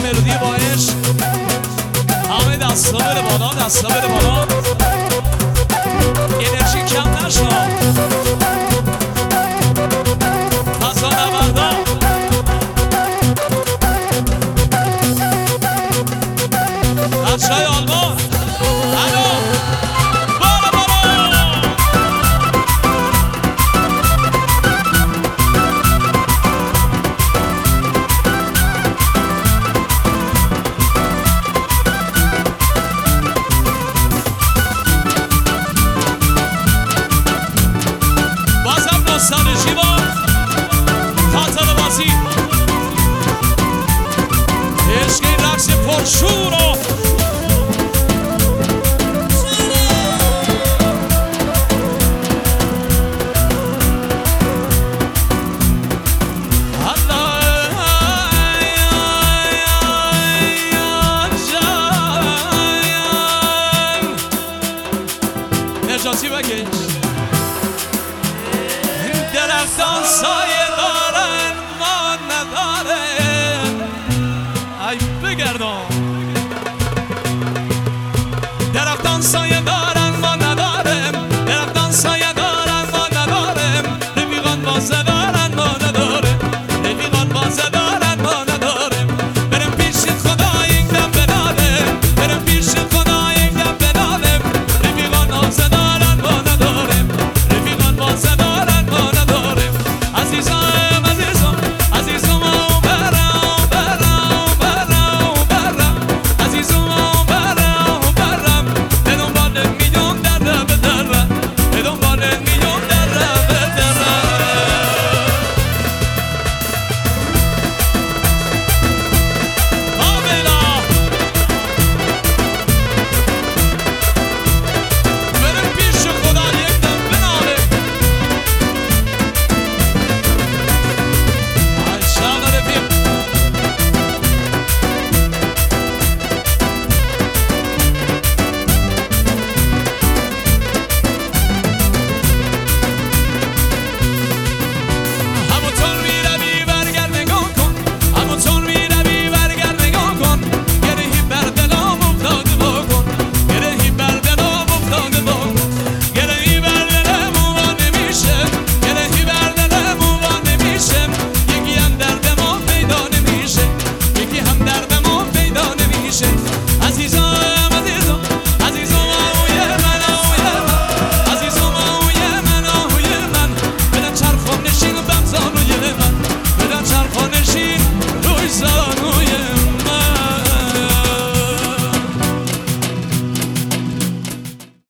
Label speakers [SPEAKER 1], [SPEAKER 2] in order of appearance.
[SPEAKER 1] ملودی با عشق. همه دستا بره بالا، دستا بره بالا، انرژی کم نشو. فضا نوردا بچه‌های آلمان، الو بالا بالا. بازم نوستالژی با خاطر بازی، عشق این رقص پرشور و نجاتی بکش. درختان سایه دارن ما نداره، ای بگردان